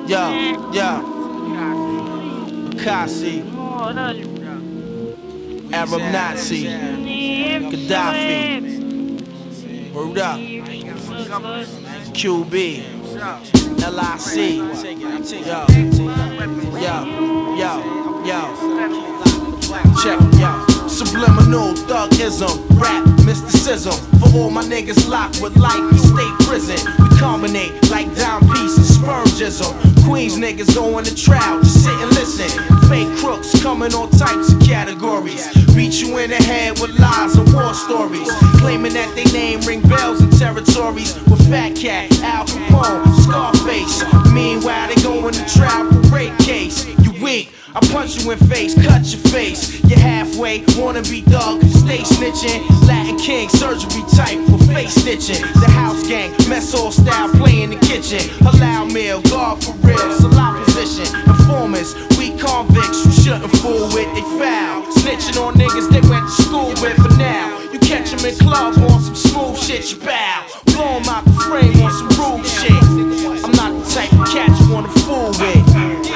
Kasi, Arab Nazi, Gaddafi, word up, QB, LIC, check, subliminal thugism, rap mysticism. For all my niggas locked with life in state prison, we combinate like dime pieces, spurgism. Queens niggas going to trial, just sit and listen. Fake crooks coming on types of categories, beat you in the head with lies and war stories, claiming that they name ring bells in territories with Fat Cat, Al Capone, Scarface. Meanwhile they going to trial for rape case. You weak, I punch you in face, cut your face. You're halfway, wanna be dog, stay snitching. Latin King, surgery type with face stitching. The house gang, mess hall style, play in the kitchen. Halal meal, guard for real, salat position. Informants, weak convicts, you shouldn't fool with, they foul. Snitching on niggas they went to school with, but now you catch them in club on some smooth shit, you bow. Blow 'em out the frame on some rude shit. I'm not the type of cat you wanna fool with.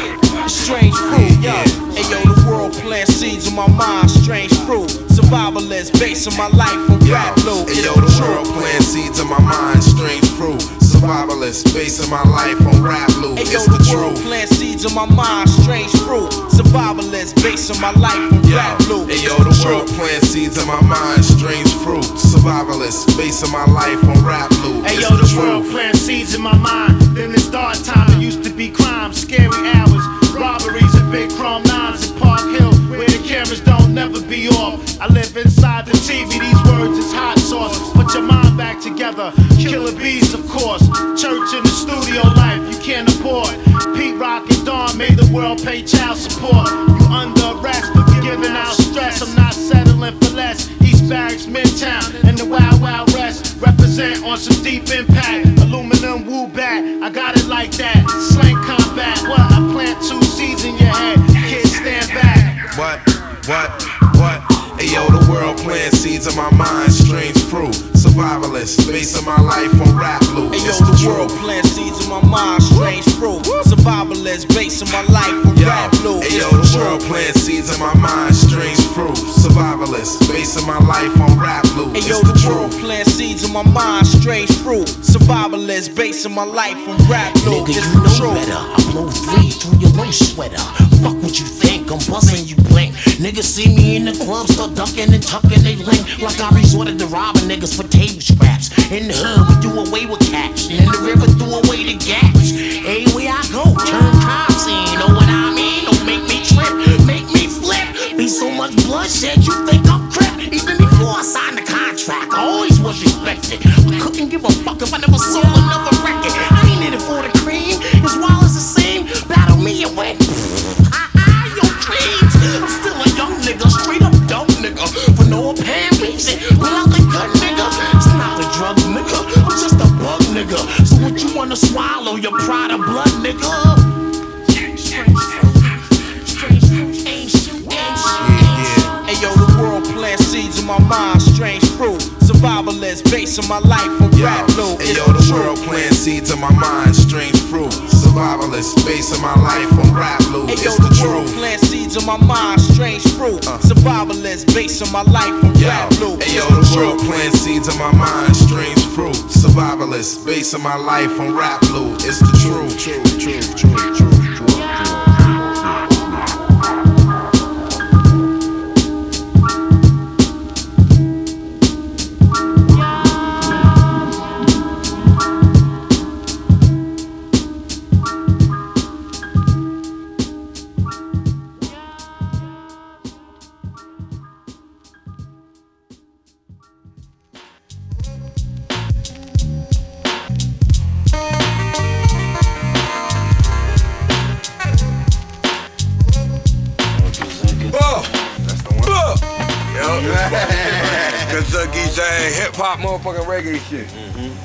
Strange fruit, yo. Ayo, the world plant seeds in my mind, strange fruit. Survivalist, basing my life on rap blue. Ayo, the world plant seeds in my mind, strange fruit. Survivalist, basing my life on rap blue. Ayo, the world plant seeds in my mind, strange fruit. Survivalist, basing my life on rap blue. Ayo, the world plant seeds in my mind, strange fruit. Survivalist, basing my life on rap blue. Ayo, the world plant seeds in my mind. Then it start time, it used to be crime, scary hours. Robberies and big chrome nines in Park Hill, where the cameras don't never be off. I live inside the TV, these words is hot sauce. Put your mind back together, killer bees of course. Church in the studio life, you can't afford. Pete Rock and Dawn made the world pay child support. You under arrest, but you're giving out stress. I'm not settling for less. East Barracks, Midtown, and the Wild Wild West. Represent on some deep impact. Aluminum woo bat, I got it like that. Slang combat, what? I plant two seeds in your head. Kids stand back. What? Ayo, the world plant seeds in my mind, strange fruit. Survivalist, basing my life on rap blue. Ayo, the world plant seeds in my mind, strange fruit. Survivalist, basing my life on rap blue. Ayo, the world plant seeds in my mind, strange fruit. Survivalist, basing my life on rap blue. Ayo, the world plant seeds in my mind, strange fruit. Survivalist, basing my life on rap blue. Nigga, you know better. I blow 3 through your low sweater. Fuck what you think, I'm buzzing you blink. Niggas see me in the club, start ducking and tucking they link. Like I resorted to robbing niggas for table scraps. In the hood, we do away with cash. In the river, do away the gaps. Anywhere I go, turn crime scene. Know what I mean? Don't make me trip, make me flip. Be so much bloodshed, you think I'm crip. Even before I signed the contract, I always was respected. I couldn't give a fuck if I never sold another record. I ain't in it for the cream, as well as the same. Battle me and win. Yo, dreams. I'm still a young nigga, straight up dumb nigga. For no apparent reason, but I'm a good nigga. It's not a drug nigga, I'm just a bug nigga. So what you wanna swallow, your pride of blood nigga? Ayo, the world plant seeds in my mind, strange fruit. Survivalist, basing my life on rap blue. Ayo, the world plant seeds in my mind, strange fruit. Survivalist, basing my life on rap blue. Ayo, the world plant seeds in my mind, strange fruit. Survivalist, basing my life on rap blue. Ayo, the world plant seeds in my mind, strange fruit. Survivalist, basing my life on rap blue. It's the truth. Kentucky saying hip hop motherfucking reggae shit.